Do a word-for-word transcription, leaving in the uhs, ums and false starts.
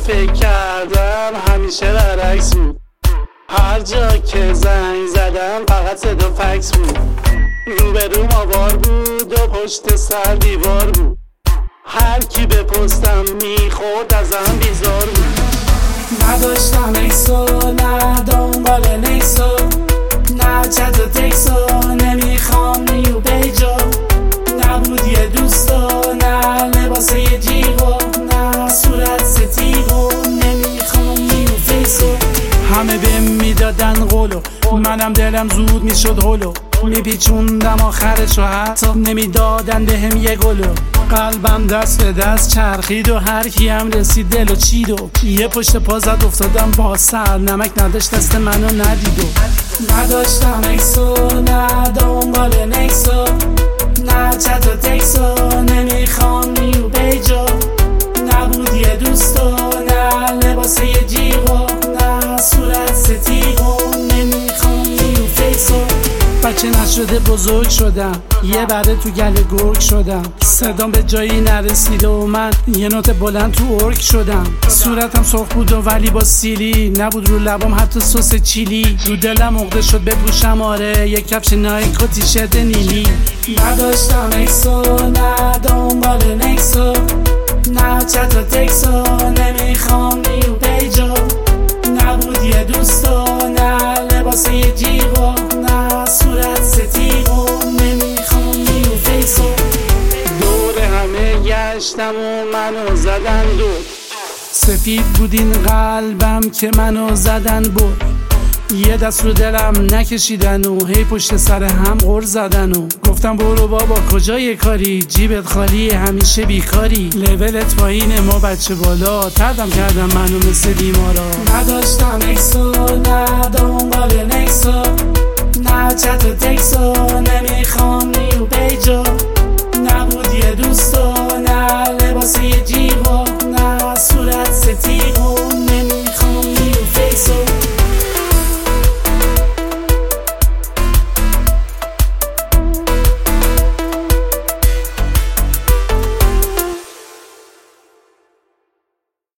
فکر کردم همیشه برعکس بود. هر جا که زنگ زدم فقط صدا فکس بود. روبروم آوار بود و پشت سر دیوار بود. هر کی به پستم میخورد ازم بیزار بود. نداشتم ایکسو نه دنبال نیکسو، نه چت و تکسو، نمیخوام نیو بیجو. نبود یه دوستو نه لباس یه جیغو، نه صورت ستیغو، نمیخوام نیو فیسو. همه بهم میدادن قولو، منم دلم زود میشد هولو. میپیچوندم آخرشو حتی نمیدادن بهم یه گلو. قلبم دست به دست چرخید و هر کی هم رسید دلو چید و یه پشت پا زد افتادم با سر. نمک نداشت دست منو ندید و نداشتم ایکسو نه دنبال نیکسو، نه چت و تکسو، نمیخوام نیو بیجو. نبود یه دوستو نه لباس یه جیغو، نه صورت ستیغو، نمیخوام نیو فیسو. بچه نشده بزرگ شدم، یه بره تو گله گرگ شدم. صدام به جایی نرسیده و من یه نوت بلند تو ارگ شدم. صورتم سرخ بود و ولی با سیلی نبود، رو لبام حتی سس چیلی. رو دلم عقده شد بپوشم آره یک کفش نایک و تیشرت نیلی. نداشتم ایکسو نه دنبال نیکسو، نه چت و تکسو، نمیخوام نیو بیجو. نبود یه دوستو نه لباس یه جیغو، نه صورت ستیغو، نمیخوام نیو فیسو. دور همه گشتم و منو زدن دور. سفید بود این قلبم که منو زدن بود. یه دست رو دلم نکشیدن و هی پشت سر هم غر زدن و گفتم برو بابا کجای کاری، جیبت خالی همیشه بیکاری. لولت پایین ما بچه بالا، تردم کردم منو مثل بیمارا. نداشتم ایکسو نه دنبال نیکسو، نه چت و تکسو، نمیخوام